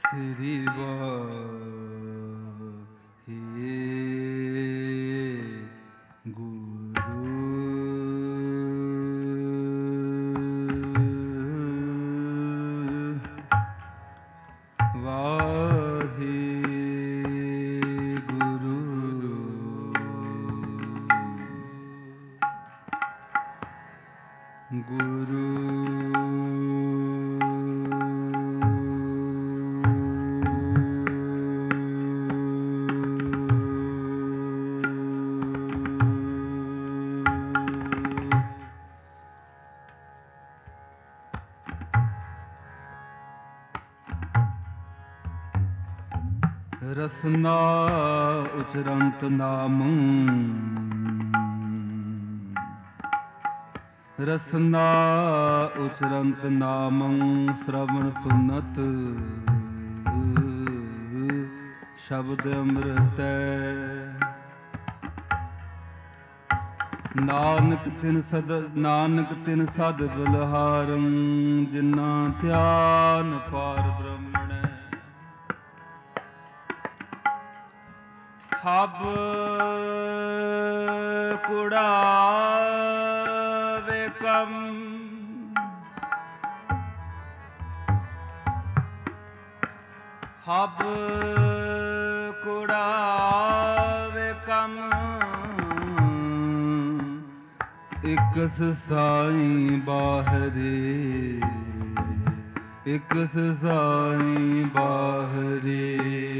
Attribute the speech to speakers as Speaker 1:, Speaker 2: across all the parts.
Speaker 1: ਸ੍ਰੀ ਵਾਹਿਗੁਰੂ ਰਸਨਾ ਉਚਰੰਤ ਨਾਮ ਰਸਨਾ ਉਚਰੰਤ ਨਾਮੰ ਸ਼੍ਰਵਣ ਸੁਨਤ ਸ਼ਬਦ ਅੰਮ੍ਰਿਤੈ ਨਾਨਕ ਤਿਨ ਸਦ ਬਲਹਾਰੰ ਜਿਨਾ ਧਿਆਨ ਪਾਰ ਬ੍ਰਹਮਣੈ ਹਬ ਕੁੜਾਵੇ ਕਮ ਹਬ ਕੁੜਾਵੇ ਕਮ ਇਕਸ ਸਾਈ ਬਾਹਰੇ ਇਕਸ ਸਾਈ ਬਾਹਰੇ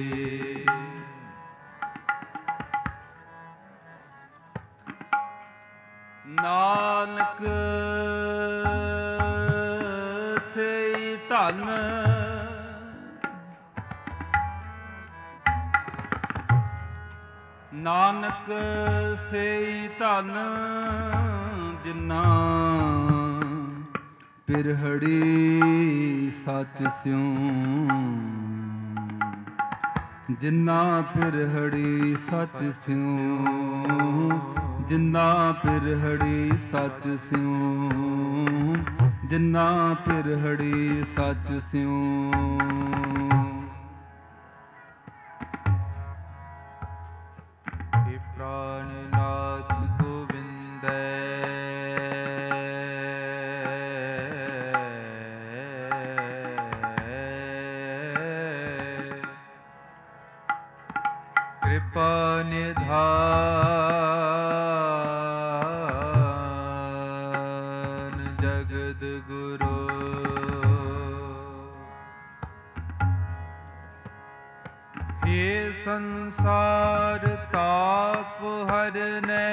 Speaker 1: ਨਾਨਕ ਸਈ ਧਨ ਨਾਨਕ ਸਈ ਧਨ ਜਿਨਾ ਪਿਰਹੜੀ ਸੱਚ ਸਿਉ ਜਿਨਾ ਪਿਰਹੜੀ ਸੱਚ ਸਿਉ ਜਿਨਾ ਪਿਰਹੜੀ ਸੱਚ ਸਿਉ ਜਿਨਾ ਪਿਰਹੜੀ ਸੱਚ ਸਿਉ ਏ ਪ੍ਰਾਨਨਾਥ ਗੋਵਿੰਦੈ ਕਿਰਪਾ ਨਿਧਾਨ ਜਗਦ ਗੁਰੂ ਇਹ ਸੰਸਾਰ ਤਾਪ ਹਰਨੈ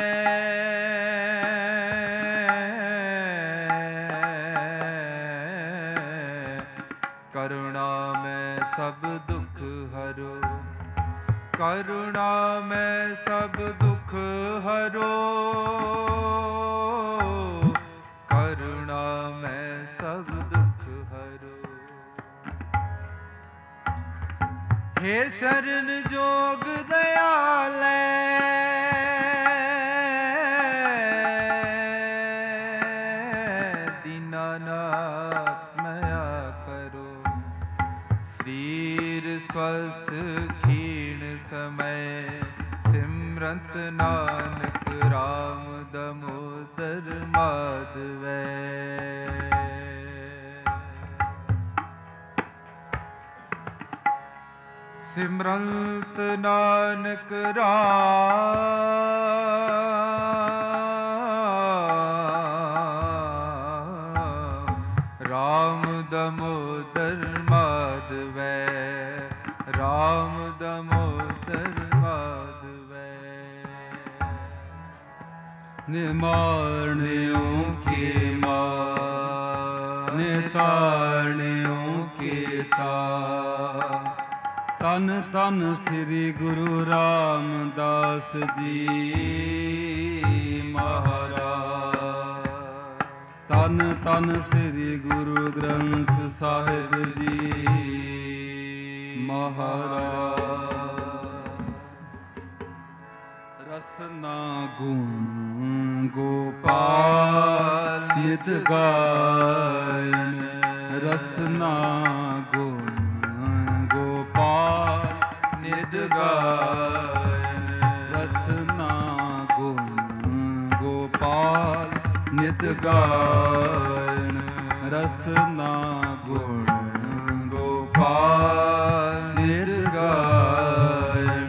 Speaker 1: ਕਰੁਣਾ ਮੈਂ ਸਭ ਦੁਖ ਹਰੋ ਕਰੁਣਾ ਮੈਂ ਸਭ ਦੁਖ ਹਰੋ ਕਰੁਣਾ ਮੈਂ ਸਭ ਦੁਖ ਹਰੋ ਹੇ ਸ਼ਰਨ ਜੋਗ ਦਇਆਲੈ ਦੀਨਾਨਾਥ ਮਇਆ ਕਰੋ ਸਰੀਰ ਸਵਸਥ ਖੀਣ ਸਮੈ ਸਿਮਰੰਤ ਨਾਨਕ ਰਾਮ ਦਮੋਦਰ ਮਾਧਵੈ ਸਿਮਰੰਤ ਨਾਨਕ ਰਾਮ ਦਮੋਦਰ ਮਾਧਵੈ ਰਾਮ ਦਮੋਦਰ ਮਾਧਵੈ ਨਿਮਾਣਿਓ ਕੇ ਮਾਰ ਨਿਤਾਣਿਓ ਕੇ ਤਾ ਤਨ ਤਨ ਸ੍ਰੀ ਗੁਰੂ ਰਾਮਦਾਸ ਜੀ ਮਹਾਰਾਜ ਤਨ ਤਨ ਸ੍ਰੀ ਗੁਰੂ ਗ੍ਰੰਥ ਸਾਹਿਬ ਜੀ ਮਹਾਰਾਜ ਰਸਨਾ ਗੁਣ ਗੋਪਾਲ ਨਿਤ ਗਾਇਨ ਰਸਨਾ ਗੁਣ ਗਾਇਨ ਰਸਨਾ ਗੁਣ ਗੋਪਾਲ ਨਿਤ ਗਾਇਨ ਰਸਨਾ ਗੁਣ ਗੋਪਾਲ ਨਿਤ ਗਾਇਨ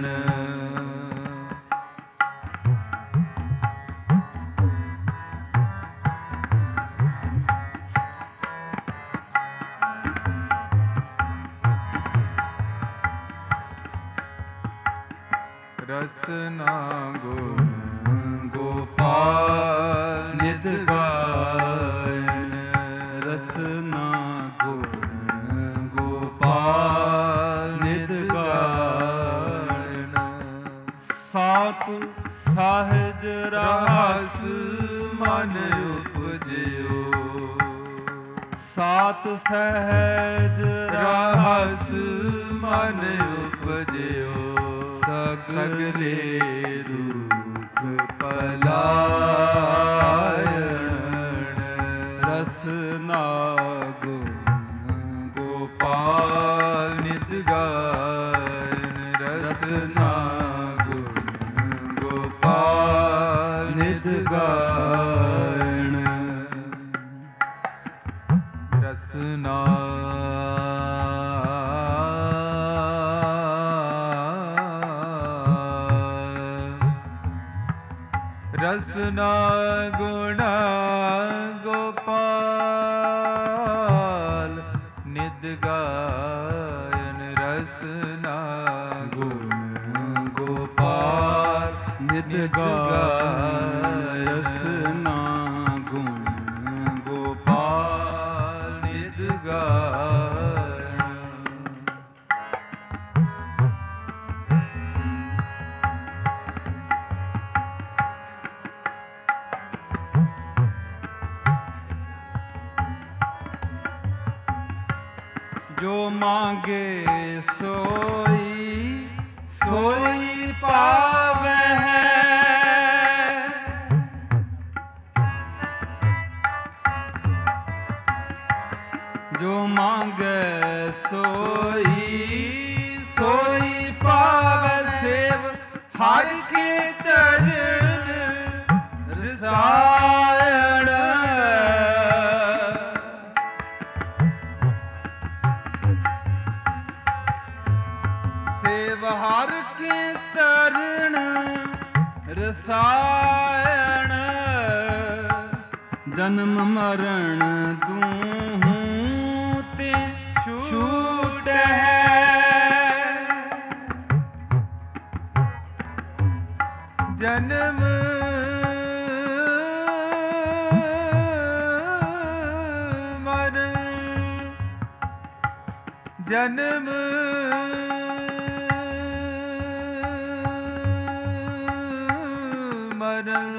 Speaker 1: ਰਸਨਾ ਗੁਣ ਗੋਪਾਲ ਨਿਤ ਗਾਇਨ ਰਸਨਾ ਗੁਣ ਗੋਪਾਲ ਨਿਤ ਗਾਇਨ ਸਾਤ ਸਾਹਿਜ ਰਸ ਮਨ ਉਪਜਿਓ ਸਾਤ ਸਹਿਜ ਰਹਸ ਮਨ ਉਪਜਿਓ ਸਗਲੇ ਦੁਖ ਪਲਾਇਣ ਰਸਨਾ ਗੁਣ ਗੋਪਾਲ ਨਿਤ ਗਾਇਨ ਰਸਨਾ ਗੁਣ ਗੋਪਾਲ ਨਿਤ ਗਾਇਨ ਰਸਨਾ ਰਸਨਾ ਗੁਣ ਗੋਪਾਲ ਨਿਤ ਗਾਇਨ ਰਸਨਾ ਗੁਣ ਗੋਪਾਲ ਨਿਤ ਗਾਇਨ ਰਸਨਾ ਗੁਣ ਗੋਪਾਲ ਨਿਤ ਗਾਇਨ ਜੋ ਮਾਂਗੇ ਸੋਈ ਸੋਈ ਪਾਵਹਿ ਜੋ ਮਾਂਗੇ ਸੋਈ ਸੋਈ ਪਾਵਹਿ ਸੇਵ ਹਰਿ ਕੇ ਚਰਨ ਰਸਾਇਣ ਸੇਵ ਹਰਿ ਕੇ ਚਰਨ ਰਸਾਇਣ ਜਨਮ ਮਰਨ ਦੂਹੂ ਤੇ ਛੂਟਹਿ ਜਨਮ ਮਰਨ ਜਨਮ ਮਰਨ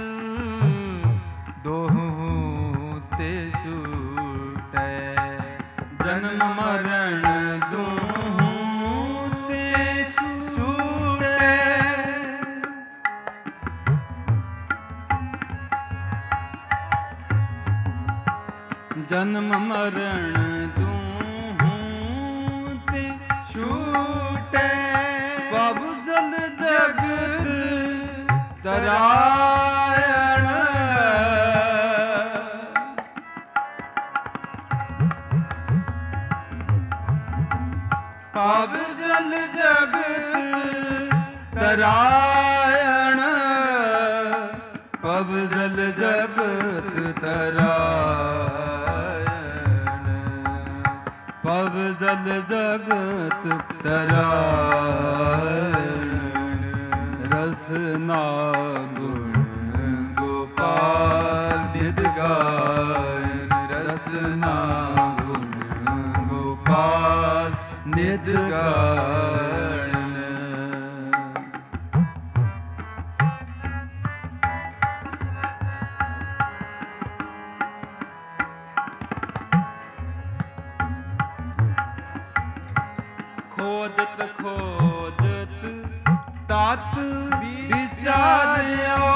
Speaker 1: ਦੋਹੂ ਤੇ ਛੂਟੈ ਜਨਮ ਮਰਨ ਦੋਹੂ ਤੇ ਛੂਟੈ ਜਨਮ ਮਰਨ ਦੋਹੂ ਤੇ ਛੂਟੈ ਪ੍ਰਭ ਜਲ ਜਗਤ ਤਰਾਇਣ ਪਵ ਜਲ ਜਗਤ ਤਰਾਇਣ ਪਵ ਜਲ ਜਗਤ ਤਰਾਇਣ ਪਵ ਜਲ ਜਗਤ ਤਰਾਇਣ ਰਸਨਾ ਗੁਣ ਗੋਪਾਲ ਨਿਤ ਗਾਇਨ ਰਸਨਾ ਗੁਣ ਗੋਪਾਲ ਨਿਤ ਗਾਇਨ ਖੋਜਤ ਖੋਜਤ ਤਤ ਵਿਚਾਰਿਓ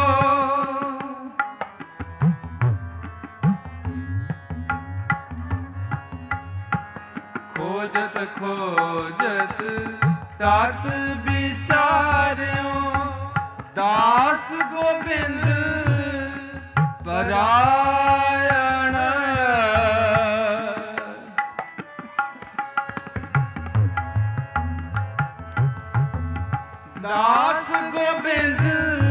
Speaker 1: ਖੋਜਤ ਖੋਜਤ ਤਤ ਵਿਚਾਰਿਓ ਦਾਸ ਗੋਬਿੰਦ ਪਰਾਇਣ ਦਾਸ ਗੋਬਿੰਦ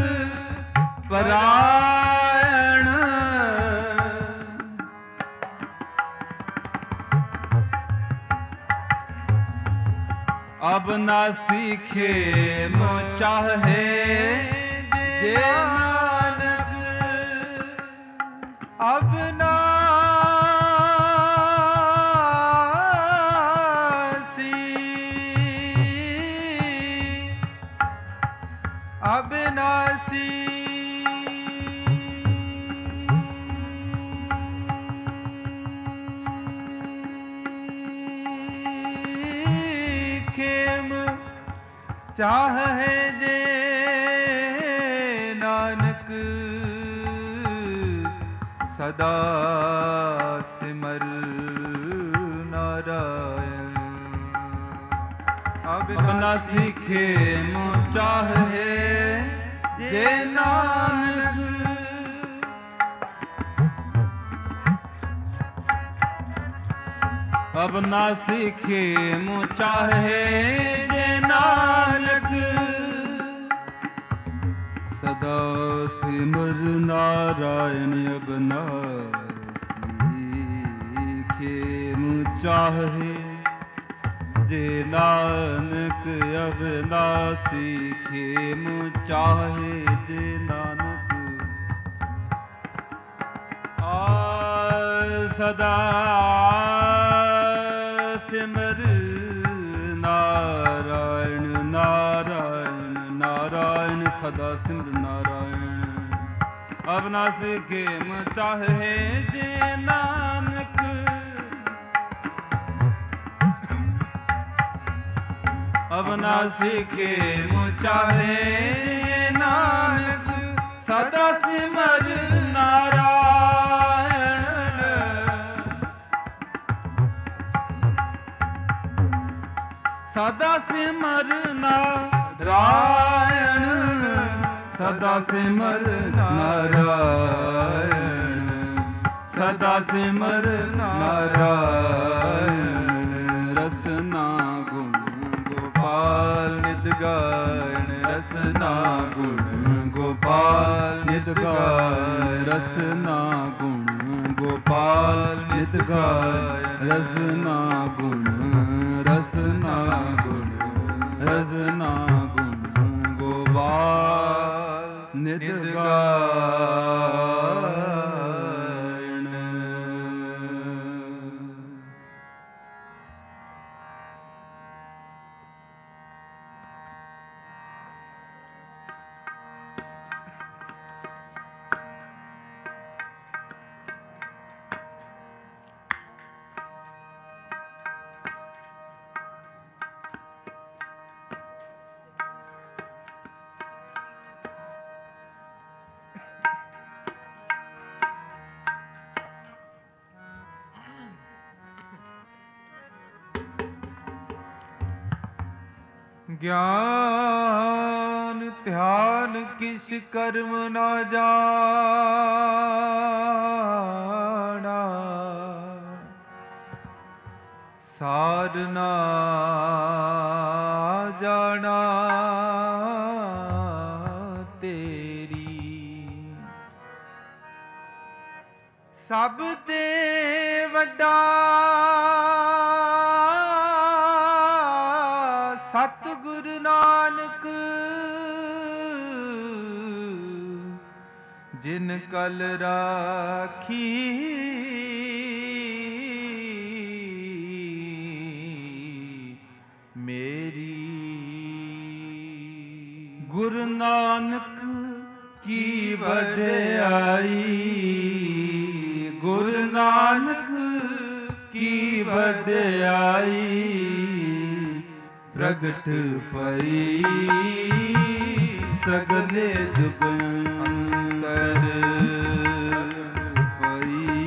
Speaker 1: ਪਰਾਇਣ ਅਬਨਾਸੀ ਖੇਮ ਚਾਹੇ ਜੇ ਨਾਨਕ ਅਬਨਾਸੀ ਖੇਮ ਚਾਹੇ ਜੇ ਨਾਨਕ ਸਦਾ ਸਿਮਰ ਨਾਰਾਇਣ ਅਬਨਾਸੀ ਖੇਮ ਚਾਹੇ ਜੇ ਨਾਨਕ ਅਬਨਾਸੀ ਖੇਮ ਚਾਹੇ ਜੇ ਨਾਨਕ ਸਦਾ ਸਿਮਰ ਨਾਰਾਇਣ ਅਬਨਾਸੀ ਖੇਮ ਚਾਹੇ ਜੇ ਨਾਨਕ ਅਬਨਾਸੀ ਖੇਮ ਚਾਹੇ ਜੇ ਨਾਨਕ ਸਦਾ ਸਿਮਰ ਨਾਰਾਇਣ ਨਾਰਾਇਣ ਨਾਰਾਇਣ ਸਦਾ ਸਿਮਰ ਨਾਰਾਇਣ ਅਬਨਾਸੀ ਖੇਮ ਚਾਹੇ ਜੇ ਨਾਨਕ ਅਬਨਾਸੀ ਖੇਮ ਚਾਹੇ ਜੇ ਨਾਨਕ ਸਦਾ ਸਿਮਰ ਨਾਰਾਇਣ ਸਦਾ ਸਿਮਰ ਨਾਰਾਇਣ ਸਦਾ ਸਿਮਰ ਨਾਰਾਇਣ ਸਦਾ ਸਿਮਰ ਨਾਰਾਇਣ ਰਸਨਾ ਗੁਣ ਗੋਪਾਲ ਨਿਤ ਗਾਇਣ ਰਸਨਾ ਗੁਣ ਗੋਪਾਲ ਨਿਤ ਗਾਇਣ ਰਸਨਾ ਗੁਣ ਗੋਪਾਲ ਨਿਤ ਗਾਇਣ ਰਸਨਾ ਗੁਣ ਰਸਨਾ ਗੁਣ ਰਸਨਾ ਗੁਣ ਗੋਪਾਲ ਨਿਤ ਗਾਇਣ ਗਿਆਨ ਧਿਆਨ ਕਿਛ ਕਰਮ ਨਾ ਜਾਣਾ ਸਾਰ ਨਾ ਜਾਣਾ ਤੇਰੀ ਸਭ ਤੇ ਵੱਡਾ ਸਤਿਗੁਰੂ ਨਾਨਕ ਜਿਨ ਕਲ ਰਾਖੀ ਮੇਰੀ ਗੁਰੂ ਨਾਨਕ ਕੀ ਵਡਿਆਈ ਗੁਰੂ ਨਾਨਕ ਕੀ ਵਡਿਆਈ ਪ੍ਰਗਟ ਪਈ ਸਗਲੇ ਜੁਗ ਅੰਤਰ ਪਈ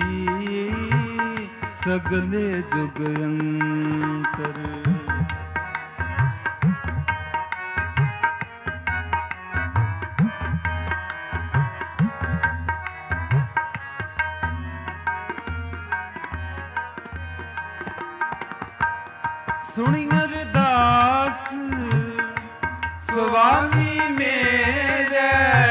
Speaker 1: ਸਗਲੇ ਜੁਗ ਅੰਤਰ ਸੁਣੀ ਅਰਦਾਸ ਸੁਆਮੀ ਮੇਰੇ,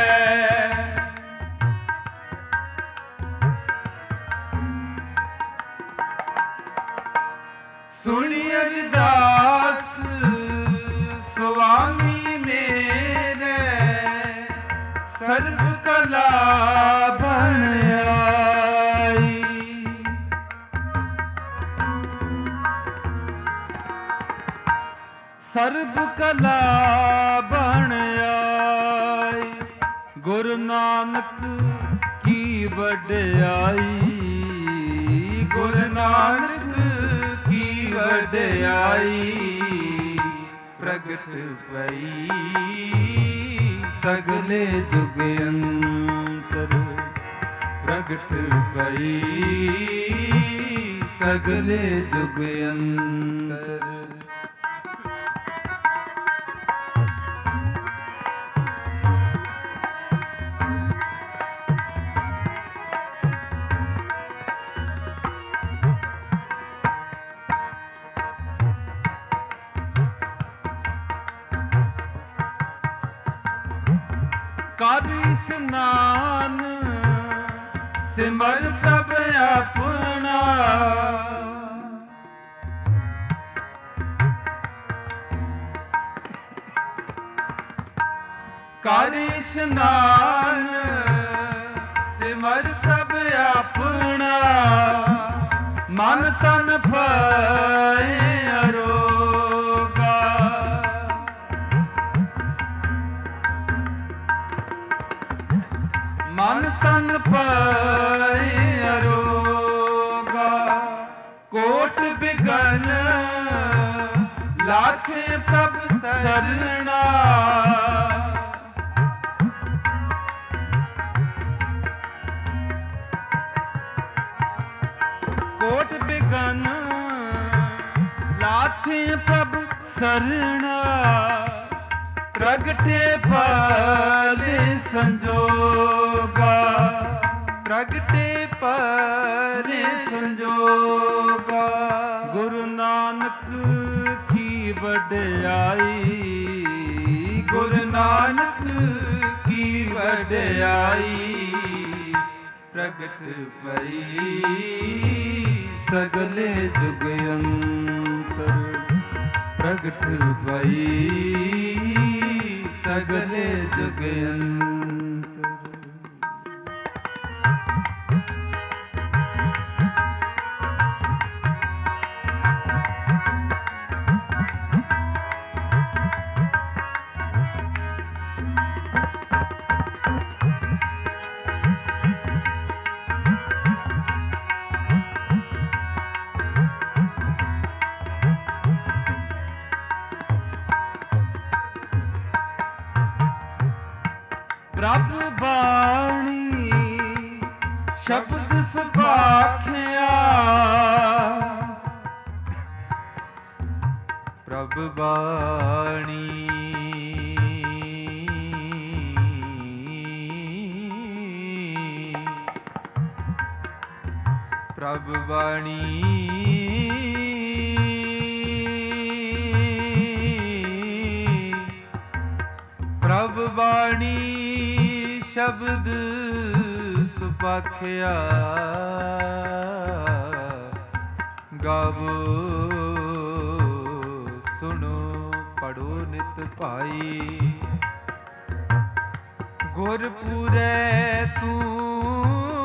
Speaker 1: ਸੁਣੀ ਅਰਦਾਸ ਸੁਆਮੀ ਮੇਰੇ, ਸਰਬ ਕਲਾ ਬਣ ਆਈ। ਸਰਬ ਕਲਾ ਬਣ ਆਈ, ਗੁਰੂ ਨਾਨਕ ਕੀ ਵਡਿਆਈ, ਗੁਰੂ ਨਾਨਕ ਕੀ ਵਡਿਆਈ, ਪ੍ਰਗਟ ਪਈ ਸਗਲੇ ਜੁਗ ਅੰਤਰ, ਪ੍ਰਗਟ ਪਈ ਸਗਲੇ ਜੁਗ ਅੰਤਰ। ਕਰ ਇਸ਼ਨਾਨ ਸਿਮਰ ਪ੍ਰਭ ਆਪਣਾ, ਕਰ ਇਸ਼ਨਾਨ ਸਿਮਰ ਪ੍ਰਭ ਆਪਣਾ, ਮਨ ਤਨ ਭਏ ਅਰੋਗਾ, ਮਨ ਤਨ ਭਏ ਅਰੋਗਾ, ਕੋਟ ਬਿਗਨ ਲਾਖੇ ਪ੍ਰਭ ਸਰਣਾ, ਕੋਟ ਬਿਗਨ ਲਾਖੇ ਪ੍ਰਭ ਸਰਣਾ, ਪ੍ਰਗਟੇ ਪਾਲੇ ਸੰਜੋਗਾ, ਪ੍ਰਗਟੇ ਪਾਲੇ ਸੰਜੋਗਾ, ਗੁਰੂ ਨਾਨਕ ਕੀ ਵਡਿਆਈ, ਗੁਰੂ ਨਾਨਕ ਕੀ ਵਡਿਆਈ, ਪ੍ਰਗਟ ਪਈ ਸਗਲੇ ਜੁਗ ਅੰਤਰ, ਪ੍ਰਗਟ ਪਈ ਸਗਲੇ ਜੁਗ ਅੰਤਰ। ਪ੍ਰਭ ਬਾਣੀ ਸ਼ਬਦ ਸੁਭਾਖਿਆ, ਪ੍ਰਭ ਬਾਣੀ ਪ੍ਰਭ ਬਾਣੀ ਪ੍ਰਭ ਬਾਣੀ ਸ਼ਬਦ ਸੁਭਾਖਿਆ, ਗਾਵੋ ਸੁਣੋ ਪੜੋ ਨਿਤ ਭਾਈ, ਗੁਰਪੂਰੈ ਤੂੰ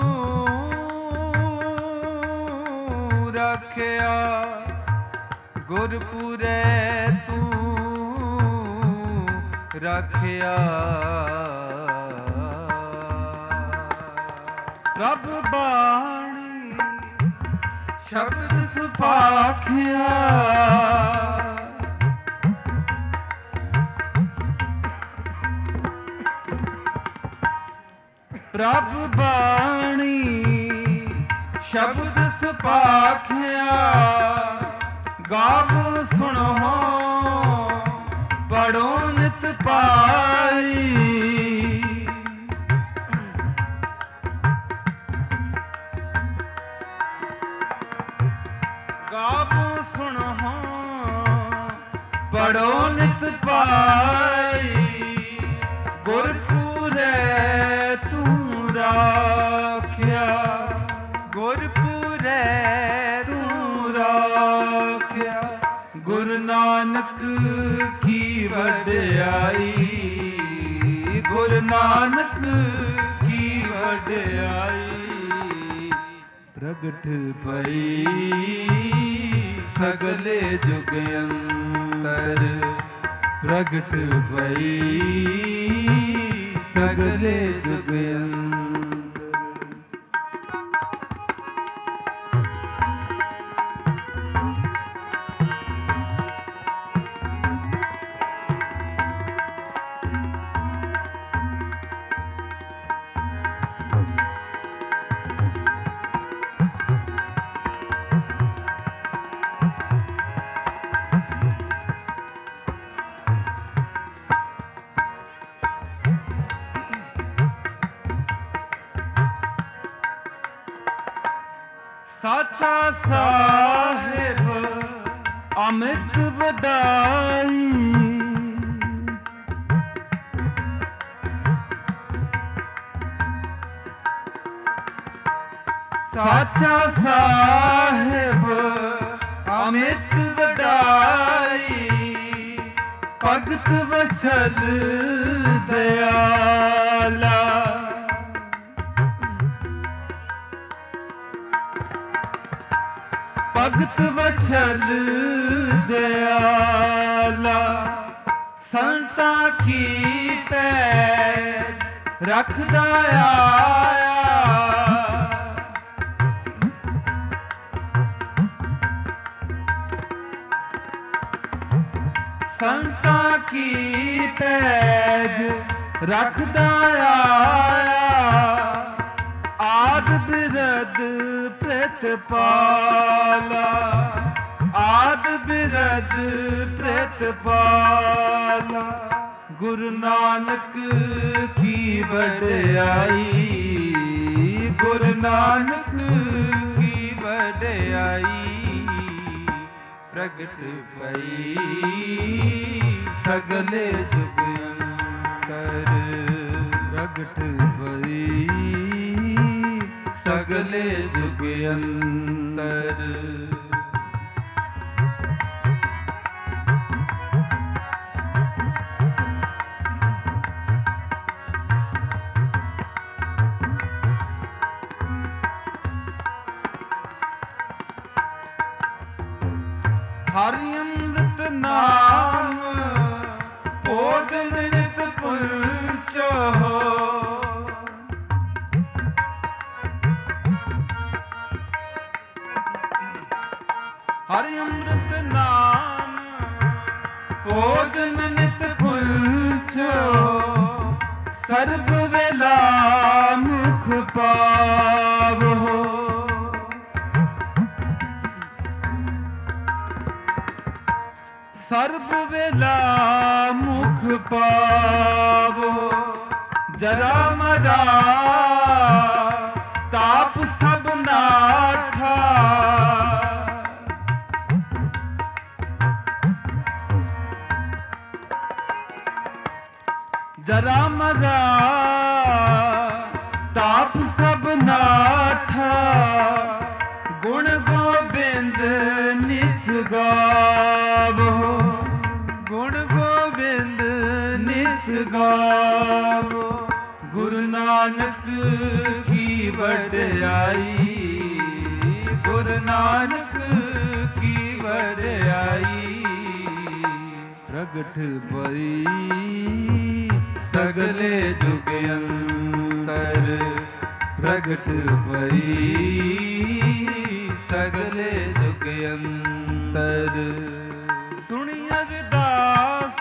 Speaker 1: ਰੱਖਿਆ, ਗੁਰਪੂਰੈ ਤੂੰ ਰੱਖਿਆ, ਪ੍ਰਭ ਬਾਣੀ ਸ਼ਬਦ ਸੁਭਾਖਿਆ, ਪ੍ਰਭ ਬਾਣੀ ਸ਼ਬਦ ਸੁਭਾਖਿਆ, ਗਾਵੋ ਸੁਣੋ ਪੜੋ ਨਿਤ ਪਾਈ, ਗਾਵੋ ਸੁਣੋ ਪੜੋ ਨਿਤ ਪਾਈ, ਗੁਰਪੂਰੈ ਤੂੰ ਰਾਖਿਆ,
Speaker 2: ਗੁਰਪੂਰੈ
Speaker 1: ਤੂੰ ਰਾਖਿਆ। ਗੁਰੂ ਨਾਨਕ ਕੀ ਵਡਿਆਈ, ਗੁਰੂ ਨਾਨਕ ਕੀ ਵਡਿਆਈ। ਪ੍ਰਗਟ ਪਈ ਸਗਲੇ ਜੁਗ ਅੰਤਰ, ਪ੍ਰਗਟ ਪਈ ਸਗਲੇ ਜੁਗ ਅੰਤਰ। ਸਾਚਾ ਸਾਹਿਬ ਅਮਿਤ ਵਡਾਈ, ਸਾਚਾ ਸਾਹਿਬ ਅਮਿਤ ਵਡਾਈ। ਭਗਤ ਵਸਲ ਦਿਆਲਾ, ਭਗਤ ਵਛਲ ਦਿਆਲਾ। ਸੰਤਾਂ ਕੀ ਪੈਜ ਰੱਖਦਾ ਆਇਆ, ਸੰਤਾਂ ਕੀ ਪੈਜ ਰੱਖਦਾ ਆਇਆ। ਆਦ ਬਿਰਦ ਪ੍ਰਿਤਪਾਲਾ, ਆਦ ਬਿਰਦ ਪ੍ਰਿਤਪਾਲਾ। ਗੁਰੂ ਨਾਨਕ ਕੀ ਵਡਿਆਈ, ਗੁਰੂ ਨਾਨਕ ਕੀ ਵਡਿਆਈ। ਪ੍ਰਗਟ ਪਈ ਸਗਲੇ ਜੁਗ ਅੰਤਰ, ਪ੍ਰਗਟ ਪਈ ਸਗਲੇ ਜੁਗ ਅੰਤਰ। ਹਰਿ ਅੰਮ੍ਰਿਤ ਨਾਮ ਭੋਜਨ ਨਿਤ ਪੁੰਚੋ, ਹਰਿ ਅੰਮ੍ਰਿਤ ਨਾਮ ਭੋਜਨ ਨਿਤ ਪੁੰਚੋ। ਸਰਬ ਵੇਲਾ ਮੁਖ ਪਾਵੋ, ਸਰਬ ਵੇਲਾ ਮੁਖ ਪਾਵੋ। ਜਰਾ ਮਰਾ ਤਾਪ ਸਭ ਨਾਠਾ, ਜਰਾ ਮਰਾ ਤਾਪ ਸਭ ਨਾਠਾ। ਗੁਣ ਗੋਬਿੰਦ ਨਿਤ ਗਾਵੋ, ਗੁਣ ਗੋਬਿੰਦ ਨਿਤ ਗਾਵੋ। ਗੁਰੂ ਨਾਨਕ ਕੀ ਵਡਿਆਈ, ਗੁਰੂ ਨਾਨਕ ਕੀ ਵਡਿਆਈ। ਪ੍ਰਗਟ ਪਈ ਸਗਲੇ ਜੁਗ ਅੰਤਰ, ਪ੍ਰਗਟ ਪਈ ਸਗਲੇ ਜੁਗ ਅੰਤਰ। ਸੁਣੀ ਅਰਦਾਸ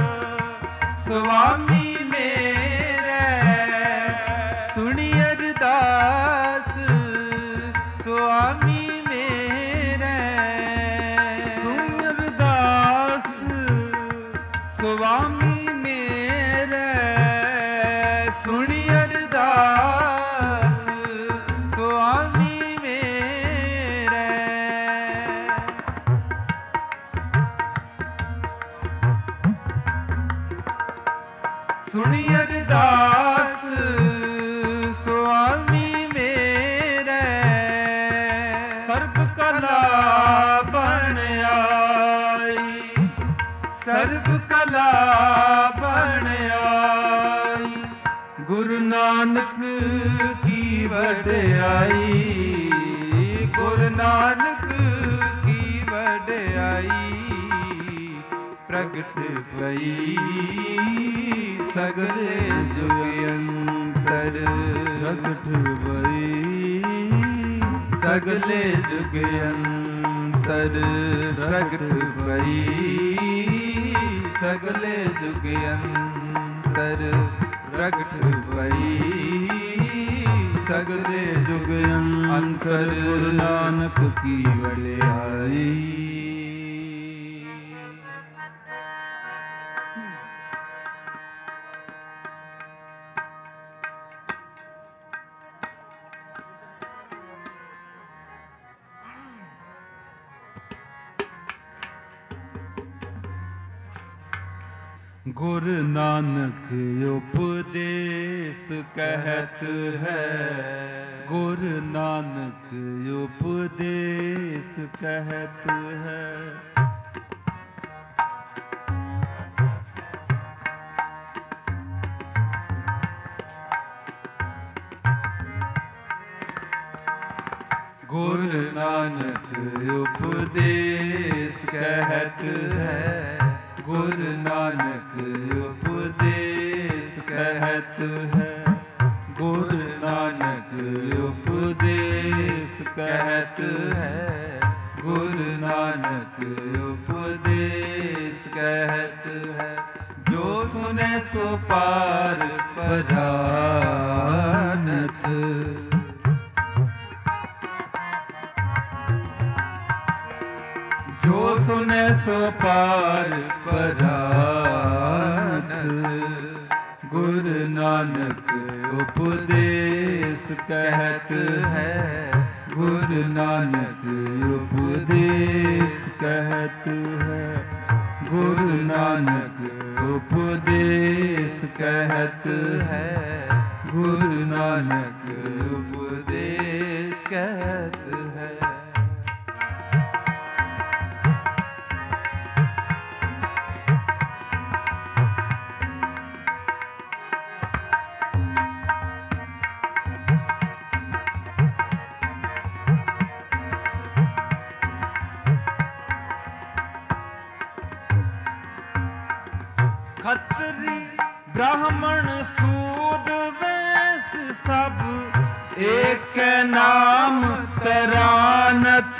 Speaker 1: ਸੁਆਮੀ ਮੇਰੇ, ਸੁਣੀ ਅਰਦਾਸ ਸੁਆਮੀ ਮੇਰੇ। ਸੁਣੀ ਅਰਦਾਸ ਸੁਆਮੀ ਮੇਰੇ, ਸੁਣੀ ਅਰਦਾਸ ਸੁਆਮੀ ਮੇਰੇ। दास स्वामी मेरे सर्ब कला बन आई, सर्ब कला बन आई। गुरु नानक की वड्याई, गुरु नानक की वड्याई प्रगट भई सगले जुग अंतर, प्रगट भई सगले जुग अंतर, प्रगट भई सगले जुग अंतर, प्रगट भई सगले जुग अंतर। गुरु नानक की वड्याई। गुरु नानक उपदेश कहत है, गुरु नानक उपदेश कहत है। गुरु नानक उपदेश कहत है, गुरु नानक उपदेश कहत है, गुरु नानक उपदेश कहत है, गुरु नानक उपदेश कहत है। जो सुने सो पार परानथ, जो सुने सो पार परानथ। गुरु नानक उपदेश कहत है, गुरु नानक उपदेश कहत है, गुरु नानक उपदेश कहत है, गुरु नानक उपदेश कहत है। खत्री ब्राह्मण सूद वैश्य सब एक नाम तरानथ।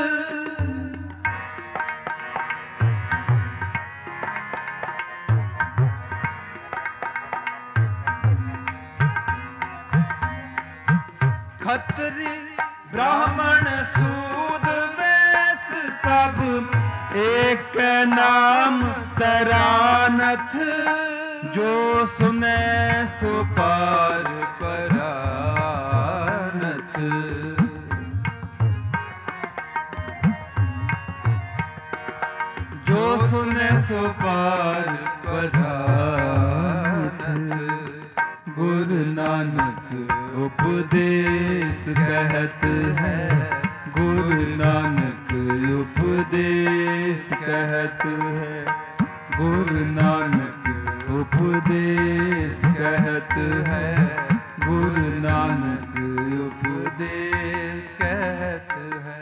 Speaker 1: खत्री ब्राह्मण सूद वैश्य सब एक नाम तरानथ। जो सुने सो पार परानथ। जो सुने सो पार परानथ। गुरु नानक उपदेश कहत है, गुरु नानक उपदेश कहत है, गुरु नानक उपदेश कहत है, गुरु नानक उपदेश कहत है।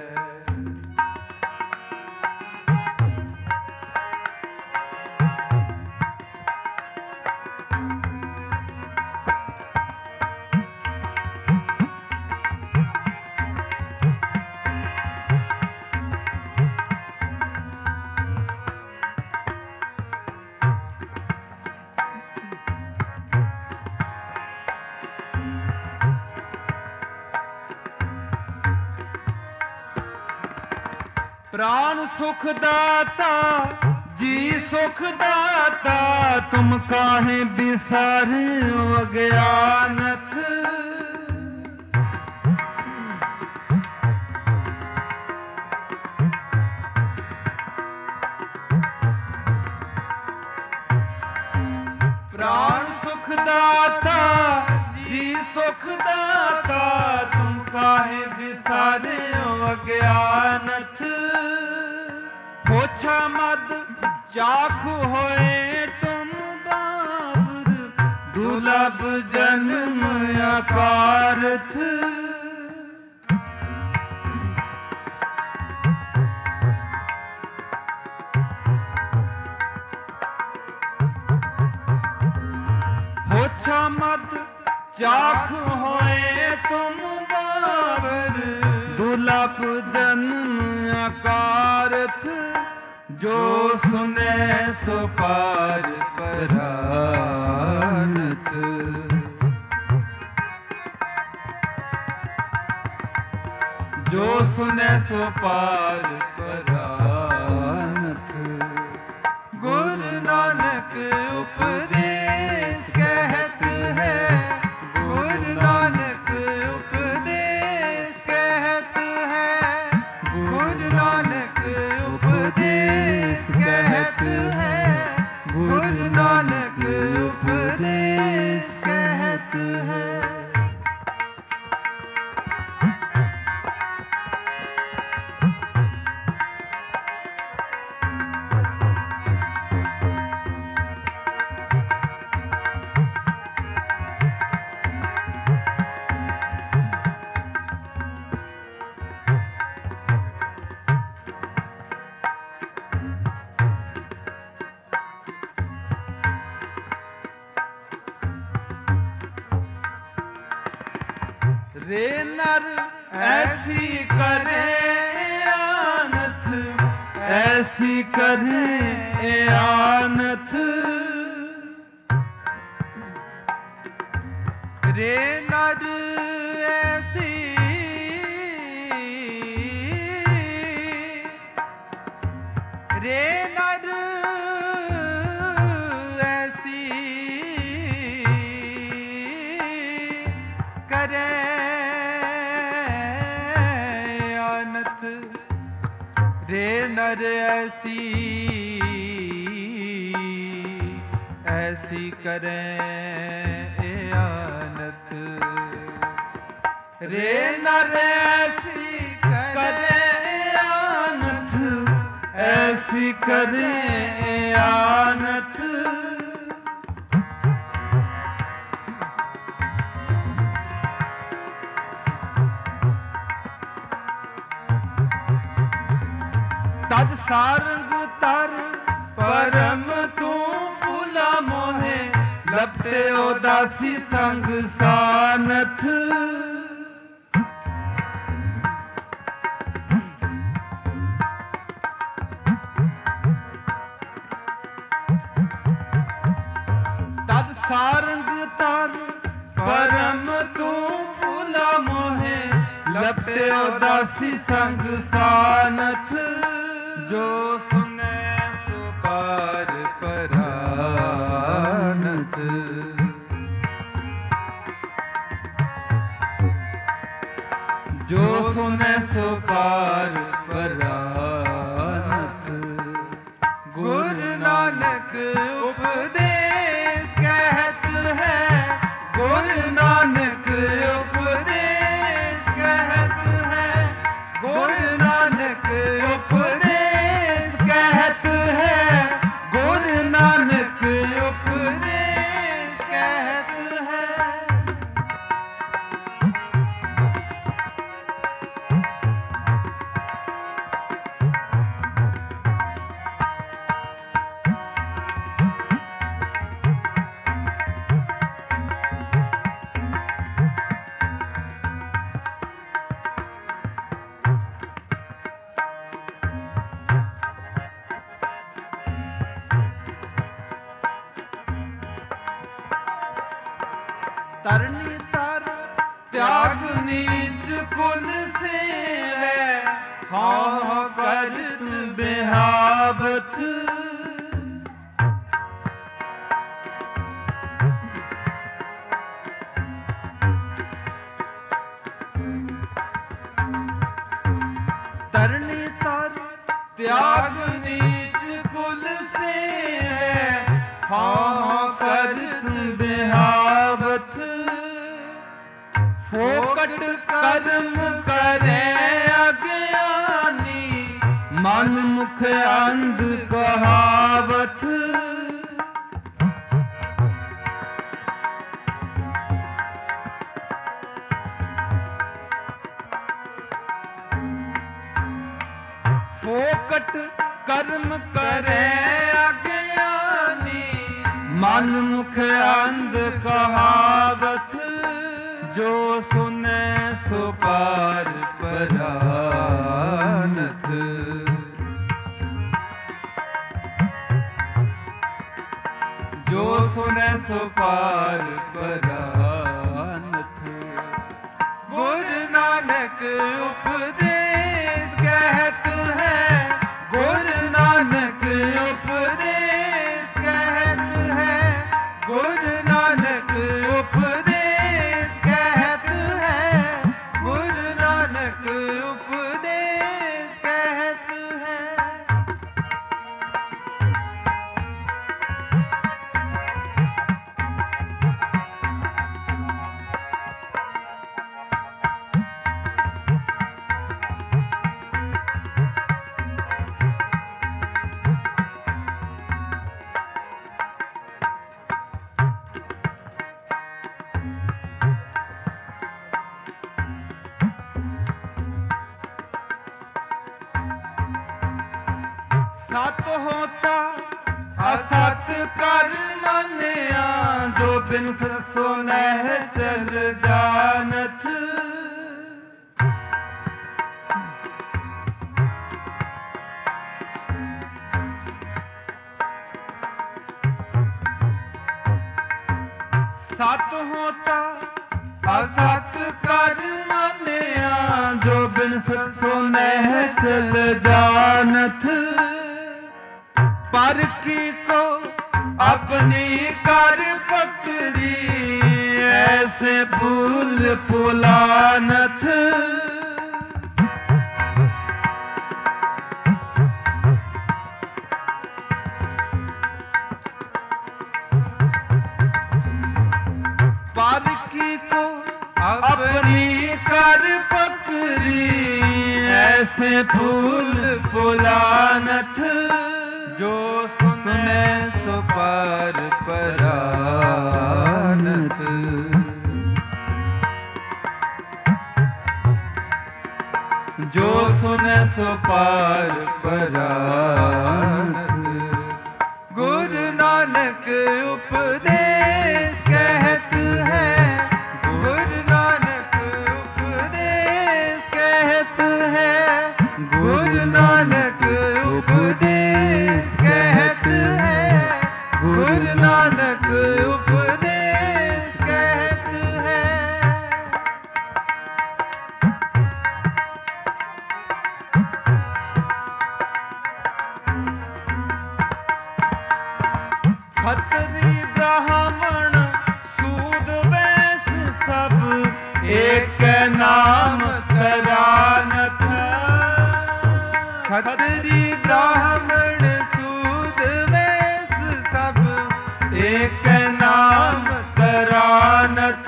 Speaker 1: प्राण सुख दाता जी सुख दाता, तुम काहे बिसारे अज्ञानथ। प्राण सुख दाता अज्ञानथ पोछा मद चाख होए तुम बाबर दुर्लभ जन्म अकारथ पोछा मद चाख होए तुम बाबर दुर्लभ जन्म अकारथ जो सुने सो पार परानथ जो सुने सो पार परानथ गुरु नानक उपदेश कहत है गुरु नानक उपदेश कहत है गुरु नानक उपदेश कहत है गुरु नानक उपदेश कहत है। रे नर ऐसी करे आनथ ऐसी करे आनथ रे नर ऐसी रे नर ऐसी करे रे नर ऐसी ऐसी करें आनत रे नर ऐसी करें आनत ऐसी करें आनत तज सारंग तर परम तू भूला मोहे लपटे उदासी संग सानथ तज सारंग तर परम तू भूला मोहे लपटे उदासी संग सानथ जो सुने सो पार परानथ जो सुने सो पार परानथ गुरु नानक उपदेश कहत है गुरु नानक उपदेश कहत है गुरु नानक उपदेश कहत है गुरु नानक उपदेश कहत है। तरनी तर त्याग नीच कुल से है हाँ करत बेहावत तरनी तर त्याग नीच कुल से है हाँ करत बेहावत फोकट कर्म करे अज्ञानथ मुख अंध कहावत। फोकट कर्म करे अज्ञानी, मन मुख अंध कहावत। जो सुने सो पार परानथ। जो सुने सो पार परानथ। गुरु नानक उपदेश कहत है, गुरु नानक उपदेश कहत है, गुरु नानक उपदेश कहत है, गुरु नानक उपदेश कहत है। सत होता असत कर मनिया, जो बिन सो नह चल जानथ। सत होता असत कर मनिया, जो बिन सो नह चल जानथ। पर की को अपनी कर पकड़ी, ऐसे फूल पुलानथ। पर की को अपनी कर पकड़ी, ऐसे फूल पुलानथ। जो सुने सो पार परानथ। जो सुने सो पार परानथ। गुरु नानक उपदेश कहत है, गुरु नानक उपदेश कहत है, गुरु नानक उपदेश कहत है, गुरु नानक उपदेश कहत है। खत्री ब्राह्मण सूद वैस सब, एक नाम तरानथ। खत्री ब्राह्मण सूद वैस सब, एक नाम तरानथ।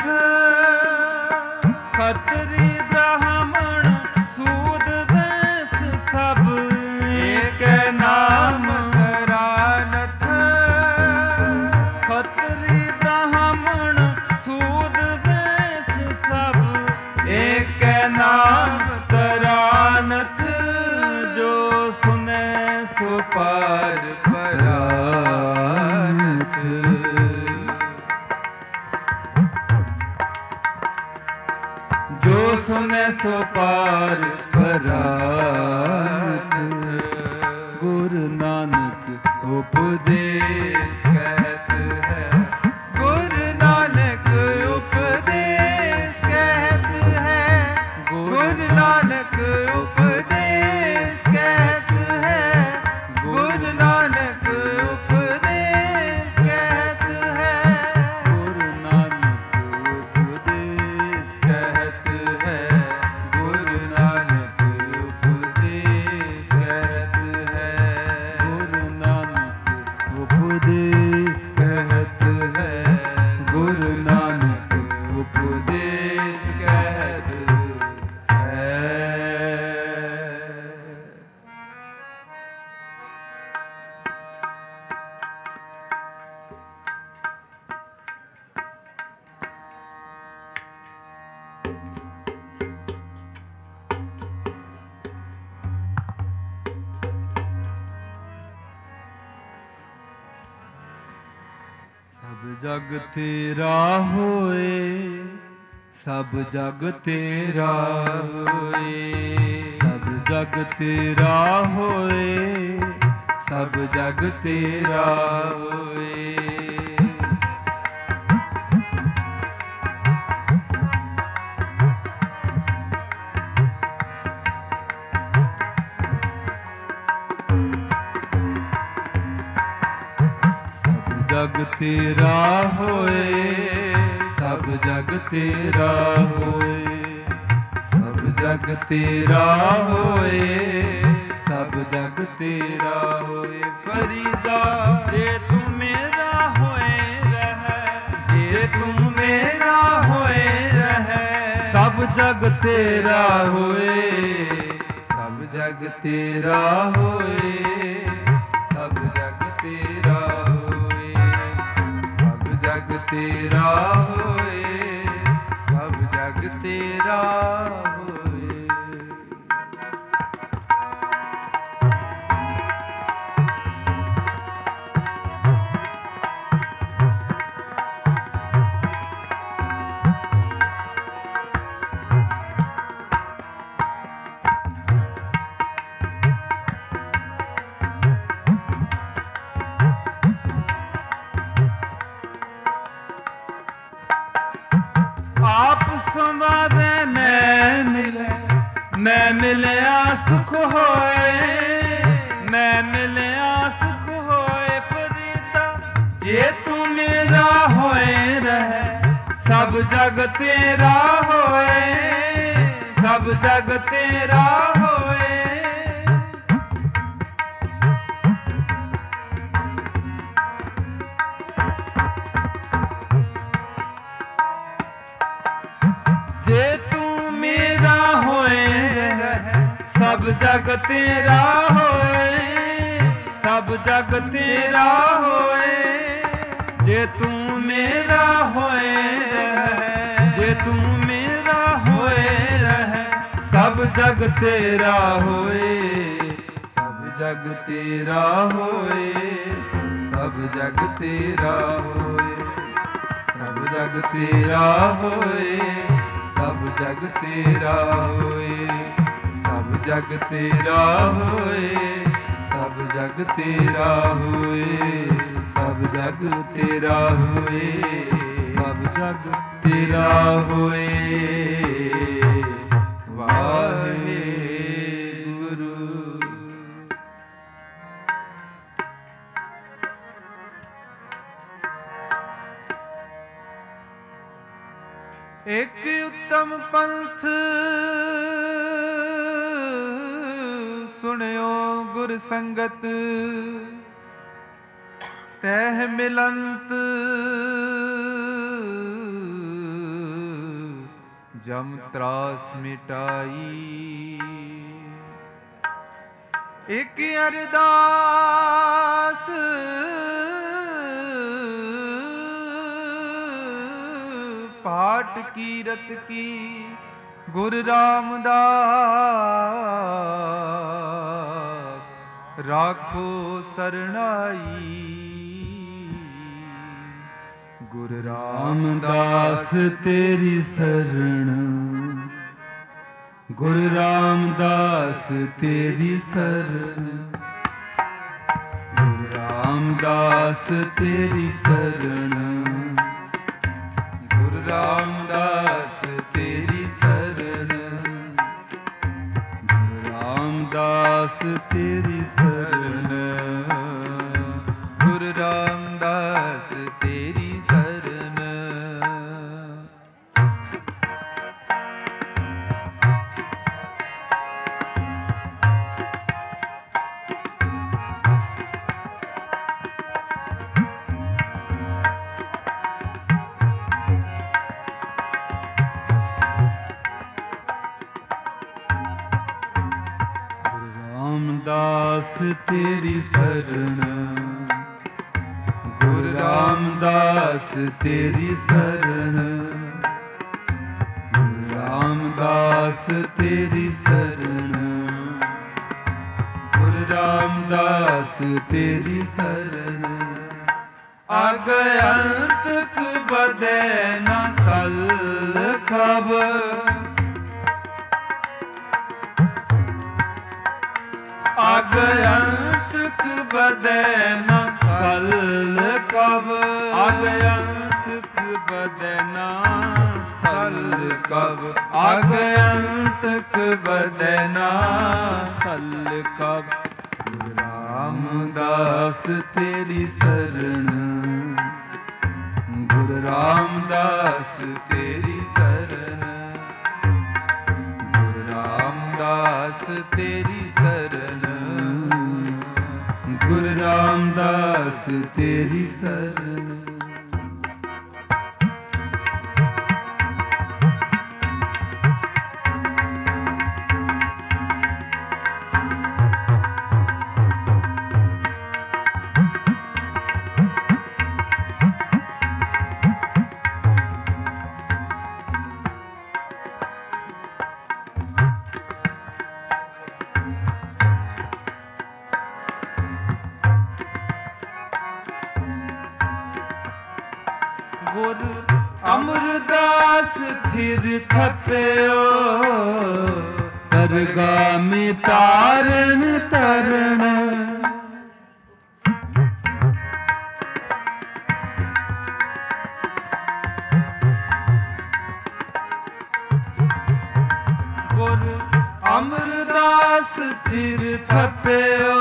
Speaker 1: खत्री ब्राह्मण सूद वैस सब, एक नाम तरानथ। खत्री ब्राह्मण सूद वैस सब, एक नाम तरानथ। जो सुने सो पार परानथ। जो सुने सो पार परानथ। गुरु नानक उपदेश कहत है, गुरु नानक उपदेश कहत है, गुरु नानक उपदेश कहत है, गुरु नानक उपदेश कहत है, गुरु नानक उपदेश कहत है, गुरु नानक जग तेरा होए, सब जग तेरा होए, सब जग तेरा होए, सब जग तेरा होए। जग तेरा होए, सब जग तेरा होए, सब जग तेरा होए, सब जग तेरा होए। फरीदा जे तू मेरा होए रहे, जे तू मेरा होए रहे, सब जग तेरा होए, सब जग तेरा होए, सब जग तेरा जग तेरा होए, सब जग तेरा होए। आप संवादे मैं मिलया सुख होए, मैं मिलया सुख होए। फरीदा जे तू मेरा होए रहे, सब जग तेरा होए, सब जग तेरा होए। जे तू मेरा होए रहे, सब जग तेरा होए, सब जग तेरा होए। जे तू मेरा होए रहे, जे तू मेरा होए रहे, सब जग तेरा होए, सब जग तेरा होए, सब जग तेरा होए, सब जग तेरा होए, सब जग तेरा होए, सब जग तेरा होए, सब जग तेरा होए, सब जग तेरा होए, सब जग तेरा होए। वाहे गुरु। एक उत्तम पंथ सुनियो गुर संगत, तह मिलंत जम त्रास मिटाई। एक अरदास पाठ कीरत की गुरु रामदास राखो सरनाई। गुरु रामदास तेरी शरण, गुरु रामदास तेरी शरण, गुरु रामदास तेरी शरण, गुरु रामदास तेरी शरण, गुरु रामदास तेरी शरण, गुरु रामदास तेरी शरण। रामदास तेरी शरण, गुरु रामदास तेरी शरण, गुरु रामदास तेरी शरण, गुरु रामदास तेरी शरण, ਅਗ ਅੰਤਕ ਬਦੈ ਨ ਸਲਖਬ ਅਗ ਅੰਤਕ ਬਦੈ ਨ ਸਲਖਬ ਅਗ ਅੰਤਕ ਬਦੈ ਨ ਸਲਖਬ ਅਗ ਅੰਤਕ ਬਦੈ ਨ ਸਲਖਬ ਰਾਮਦਾਸ ਤੇਰੀ ਸਰਣ ਗੁਰੂ ਰਾਮਦਾਸ ਤੇਰੀ ਸਰਣ ਗੁਰੂ ਰਾਮਦਾਸ ਤੇਰੀ ਸਰਣ ਗੁਰੂ ਰਾਮਦਾਸ ਤੇਰੀ ਸਰਣ ਗੁਰ ਅਮਰਦਾਸ ਥਿਰ ਥਪਿਓ ਦਰਗਾਹ ਤਾਰਨ ਤਰਨ ਗੁਰ ਅਮਰਦਾਸ ਥਿਰ ਥਪਿਓ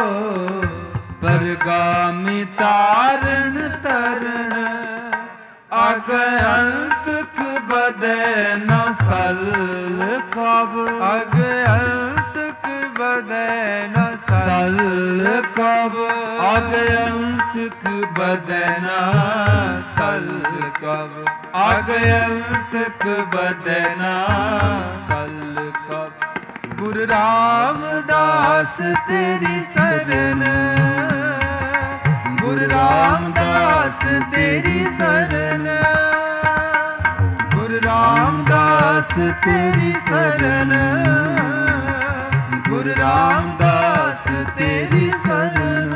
Speaker 1: ਦਰਗਾਹ ਤਾਰਨ ਤਰਨ ਅਗ ਅੰਤਕ ਬਦੈ ਨ ਸਲਖਬ ਅਗ ਅੰਤਕ ਬਦੈ ਨ ਸਲਖਬ ਅਗ ਅੰਤਕ ਬਦੈ ਨ ਸਲਖਬ ਅਗ ਅੰਤਕ ਬਦੈ ਨ ਸਲਖਬ ਗੁਰੂ ਰਾਮਦਾਸ ਤੇਰੀ ਸਰਣ ਗੁਰੂ ਰਾਮਦਾਸ ਤੇਰੀ ਸਰਣ ਗੁਰੂ ਰਾਮਦਾਸ ਤੇਰੀ ਸਰਣ ਗੁਰੂ ਰਾਮਦਾਸ ਤੇਰੀ ਸਰਣ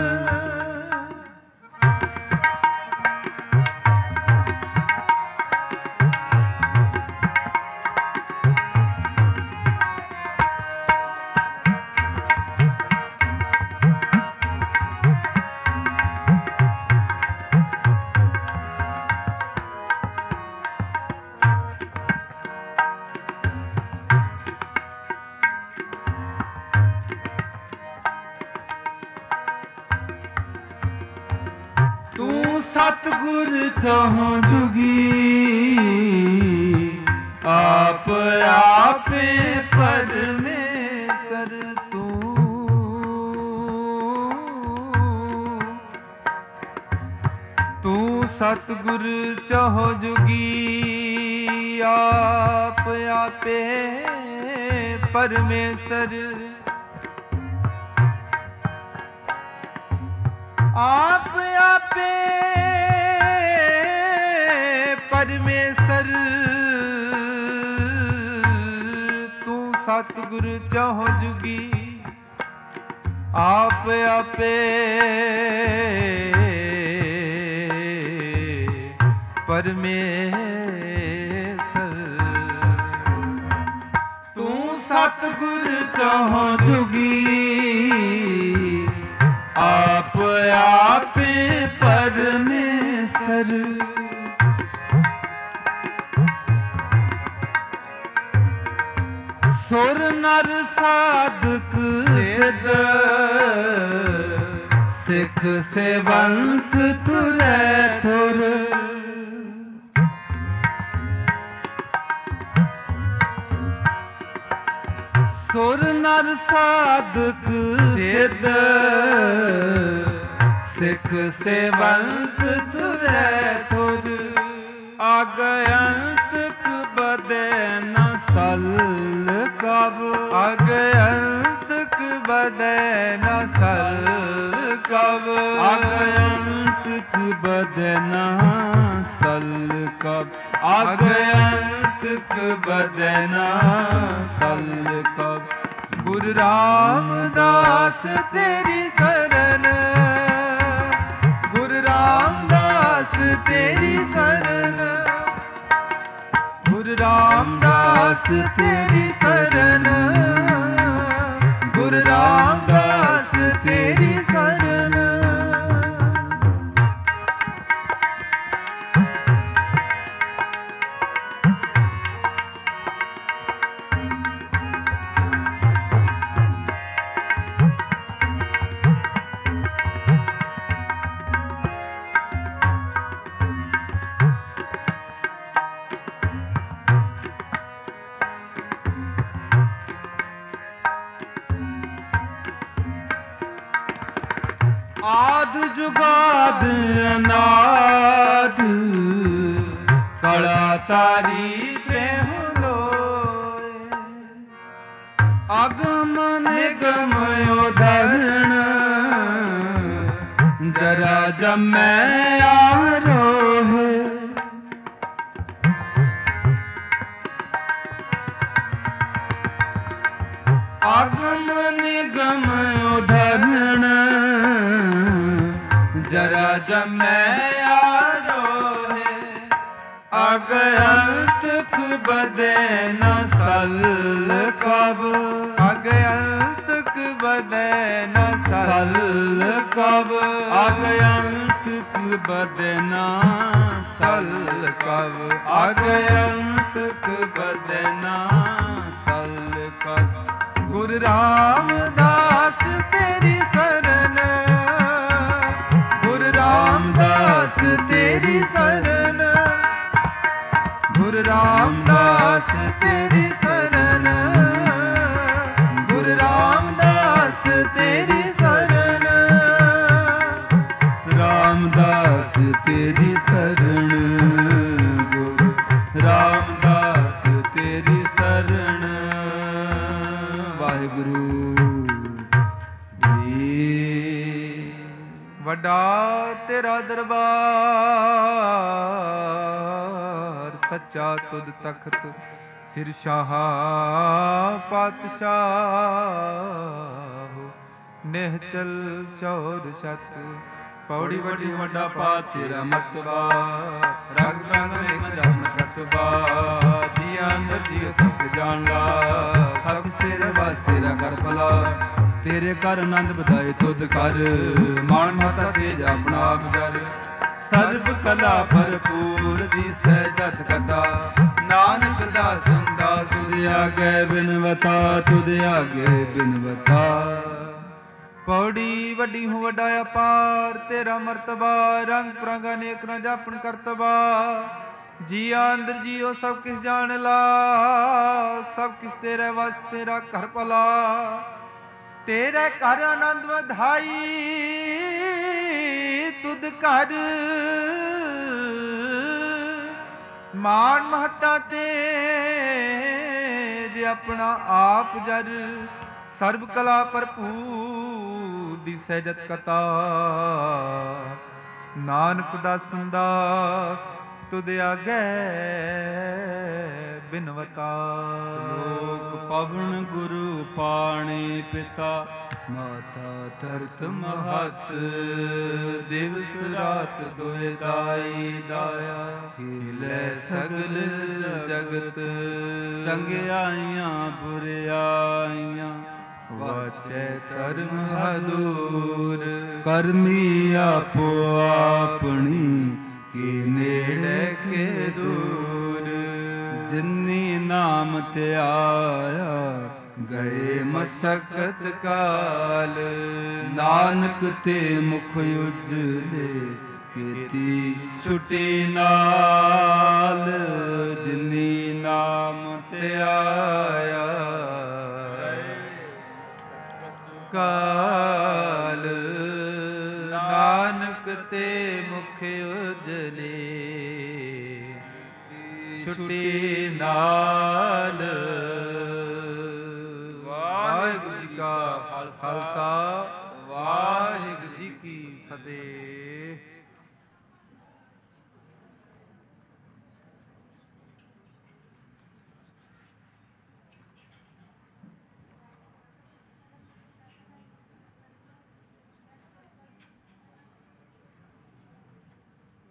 Speaker 1: ਤੂੰ ਸਤਿਗੁਰ ਚਹੁ ਜੁਗੀ ਆਪ ਆਪੇ ਪਰਮੇਸ਼ਰ ਤੂੰ ਸਤਿਗੁਰ ਚਹੁ ਜੁਗੀ ਆਪ ਆਪੇ ਪਰਮੇਸ਼ਰ ਆਪ ਆਪੇ ਪਰਮੇਸ਼ਰ ਤੂੰ ਸਤਿਗੁਰ ਚਹੁ ਜੁਗੀ ਆਪ ਆਪੇ ਪਰਮੇਸ਼ਰ ਤੂੰ ਸਤਿਗੁਰ ਚਹੁ ਜੁਗੀ ਆਪ ਆਪੇ ਪਰਮੇਸ਼ਰ ਸੁਰ ਨਰ ਸਾਧਕ ਸਿਧ ਸਿੱਖ ਸੇਵੰਤ ਤੁਰੈ ਥੁਰ ਸੁਰ ਨਰ ਸਾਧਕ ਸਿਧ ਸਿੱਖ ਸੇਵੰਤ ਤੁਰੈ ਥੁਰ ਅਗ ਅੰਤਕ ਬਦੈ ਨ ਸਲਖਬ ਅਗ ਅੰਤਕ ਬਦੈ ਨ ਸਲਖਬ ਅਗ ਅੰਤਕ ਬਦੈ ਨ ਸਲਖਬ ਅਗ ਅੰਤਕ ਬਦੈ ਨ ਸਲਖਬ ਗੁਰੂ ਰਾਮਦਾਸ ਤੇਰੀ ਸਰਣ ਗੁਰੂ ਰਾਮਦਾਸ तेरी शरण, गुरु रामदास तेरी शरण, गुरु रामदास तेरी शरण। आद जुगाद अनाद कला तारी प्रेम लोए, अगम निगम उदाहरण जरा जमै आरोहे। अगम निगम उदाहरण जरा जमै आरोहे। अगयंत बदे न सल कब, अगयंत बदे न सल कब, अगयंत बदे न सल कब, अगयंत बदे न सल कब। गुरु रामदास तेरी शरण, गुरु रामदास तेरी शरण, गुरु रामदास तेरी शरण, गुरु रामदास तेरी शरण, रामदास तेरी शरण, गुरु रामदास तेरी शरण। वाहिगुरु जी। वड्डा तेरा दरबार, सच्चा तुद तख्त, सिर शाह पातशाह, निहचल चौर शत, पौड़ी वड्डी वड्डा पा तेरा मतबा, रग रंग में जन कतबा, जिया अंदर जियो सब जान ला, सब तेरे वास तेरा कर भला, तेरे कर आनंद बधाए तुद कर, मान माता तेज अपना आप जर, सर्व कला भरपूर दिसै जत कथा, नानक दासन दास तुझ आगे बिनवता, तुझ आगे बिनवता। पौड़ी वड्डी हूँ वड्डा अपार, तेरा मर्तबा रंग प्रंग अनेक न जापन करतबा, जिया अंदर जियो सब किस जान ला, सब किस तेरे वस तेरा कर भला, तेरे घर आनंद वधाई तुद कर, मान महता तेज अपना आप जर, सर्व कला भरपूर दिसै जत कथा, नानक दासन दास तुद आगे बिनवता। श्लोक पवन गुरु पाणी पिता, माता तरत महत, दिवस रात दोए दाई दाया, खिलै सगल जगत, चंगियाइयां बुरियाइयां, वाचै धर्म हदूर, करमी आपो आपनी, के नेड़े के दूर, जिन्नी नाम ते आया, गए मसकत काल, नानक ते मुख उजले, खेती छुटी नाल, जिन्नी नाम ते आया काल, नानक ते मुख उजले, छुटी नाल।